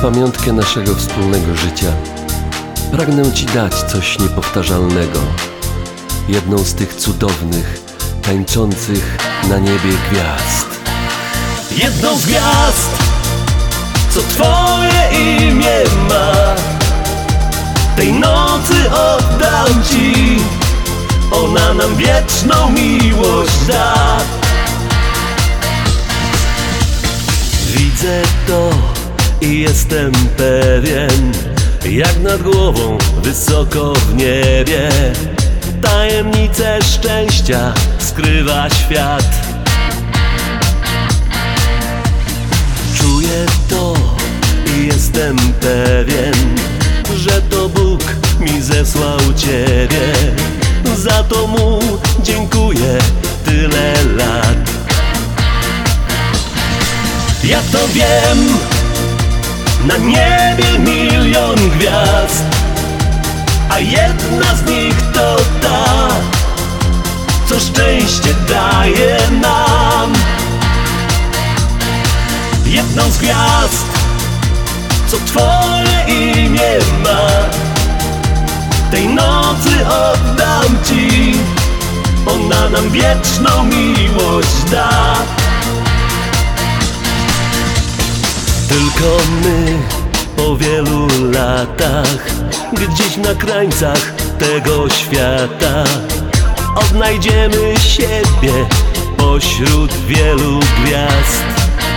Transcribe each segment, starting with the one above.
pamiątkę naszego wspólnego życia pragnę Ci dać coś niepowtarzalnego. Jedną z tych cudownych, tańczących na niebie gwiazd. Jedną z gwiazd, co Twoje imię ma. Tej nocy oddam Ci, ona nam wieczną miłość da. Widzę to i jestem pewien, jak nad głową wysoko w niebie tajemnice szczęścia skrywa świat. Czuję to i jestem pewien, że to Bóg mi zesłał Ciebie. Za to Mu dziękuję tyle lat. Ja to wiem, na niebie milion gwiazd, a jedna z nich to ta, co szczęście daje nam. Jedną z gwiazd, co Twoje imię ma. Tej nocy oddam Ci, ona nam wieczną miłość da. Tylko my po wielu latach, gdzieś na krańcach tego świata, odnajdziemy siebie pośród wielu gwiazd.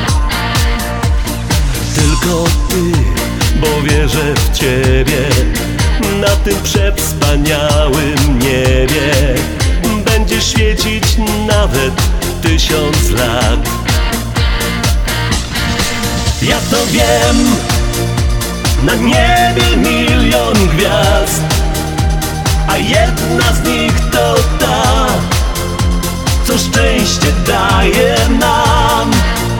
Tylko Ty, bo wierzę w Ciebie, na tym przewspaniałym niebie będziesz świecić nawet 1000 lat. Ja to wiem, na niebie milion gwiazd, a jedna z nich to ta, co szczęście daje nam.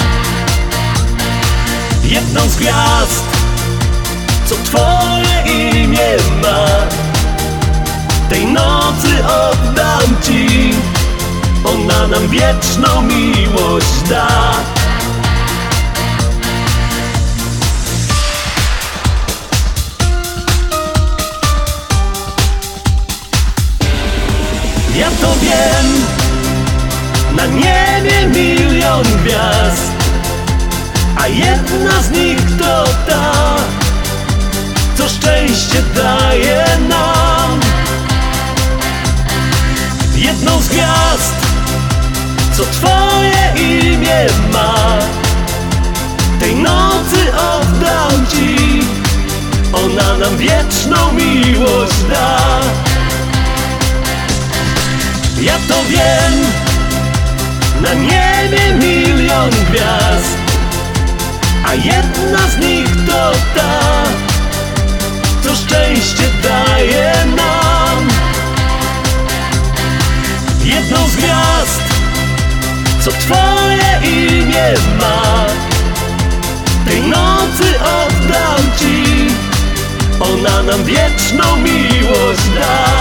Jedną z gwiazd, co Twoje imię ma. Tej nocy oddam Ci, ona nam wieczną miłość da. Ja to wiem, na niebie milion gwiazd, a jedna z nich to ta, co szczęście daje nam. Jedną z gwiazd, co Twoje imię ma. Tej nocy oddam Ci, ona nam wieczną miłość da. Ja to wiem, na niebie milion gwiazd, a jedna z nich to ta, co szczęście daje nam. Jedną z gwiazd, co Twoje imię ma. Tej nocy oddam Ci, ona nam wieczną miłość da.